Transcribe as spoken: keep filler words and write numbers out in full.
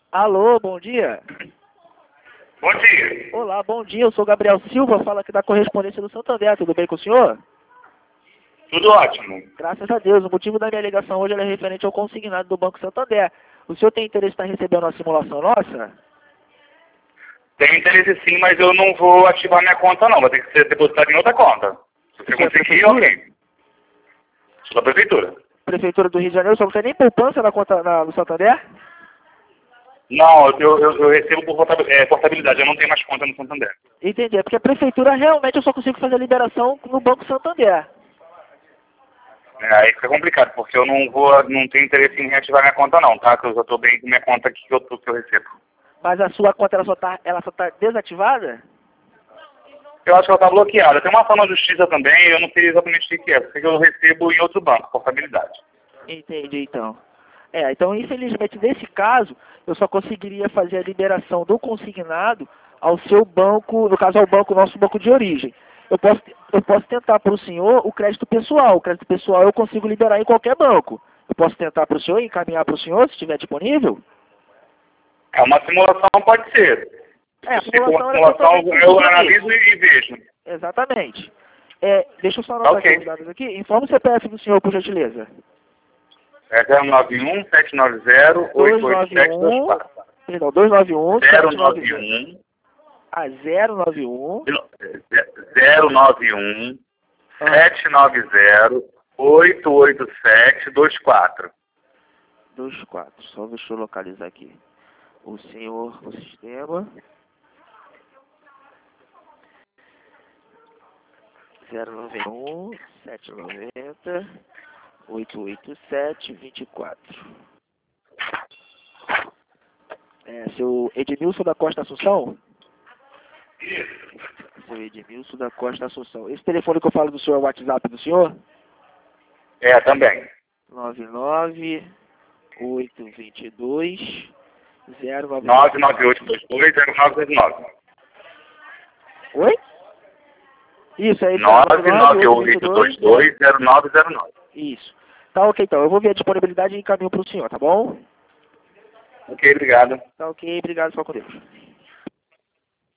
Alô, bom dia. Bom dia. Olá, bom dia. Eu sou Gabriel Silva, falo aqui da correspondência do Santander. Tudo bem com o senhor? Tudo ótimo. Graças a Deus. O motivo da minha ligação hoje é referente ao consignado do Banco Santander. O senhor tem interesse em estar recebendo uma simulação nossa? Tem interesse sim, mas eu não vou ativar minha conta não. Vai ter que ser depositado em outra conta. Se você Isso é conseguir, prefeitura? ok. Sou da prefeitura. Prefeitura do Rio de Janeiro, só não tem nem poupança na conta na, no Santander? Não, eu, eu, eu recebo por portabil- é, portabilidade. Eu não tenho mais conta no Santander. Entendi. É porque a prefeitura realmente eu só consigo fazer a liberação no Banco Santander. É, aí fica complicado, porque eu não vou, não tenho interesse em reativar minha conta não, tá? Que eu já estou bem com minha conta aqui que eu, tô- que eu recebo. Mas a sua conta ela só está ela só tá desativada? Eu acho que ela está bloqueada. Tem uma ação na justiça também, eu não sei exatamente o que é. Porque eu recebo em outro banco, portabilidade. Entendi, então. É, então, infelizmente, nesse caso, eu só conseguiria fazer a liberação do consignado ao seu banco, no caso, ao banco, nosso banco de origem. Eu posso, eu posso tentar para o senhor o crédito pessoal. O crédito pessoal eu consigo liberar em qualquer banco. Eu posso tentar para o senhor e encaminhar para o senhor, se estiver disponível? É uma simulação, pode ser. É, a Se for uma simulação era simulação, totalmente sem eu compromisso. analiso e vejo. Exatamente. É, deixa eu só anotar Ok. aqui os dados aqui. Informa o C P F do senhor, por gentileza. É zero nove um, sete nove zero, oito oito sete dois dois nove um, quatro. perdão, dois nove um, zero sete nove nove zero. um, Ah, zero nove um, zero nove um, ah, sete nove zero, oito oito sete dois quatro. dois quatro. Só deixa eu localizar aqui. O senhor no sistema. zero nove um, sete nove zero, oito oito sete dois quatro. É, seu Edmilson da Costa Assunção? Seu Edmilson da Costa Assunção. Esse telefone que eu falo do senhor é o WhatsApp do senhor? É, também. nove nove oito dois dois zero nove nove nove oito dois dois zero nove dois nove. Oi? Isso, é isso. nove nove oito dois dois zero nove zero nove. Isso. Tá ok, então. Eu vou ver a disponibilidade e encaminho para o senhor, tá bom? Ok, obrigado. Tá ok, obrigado, só com Deus.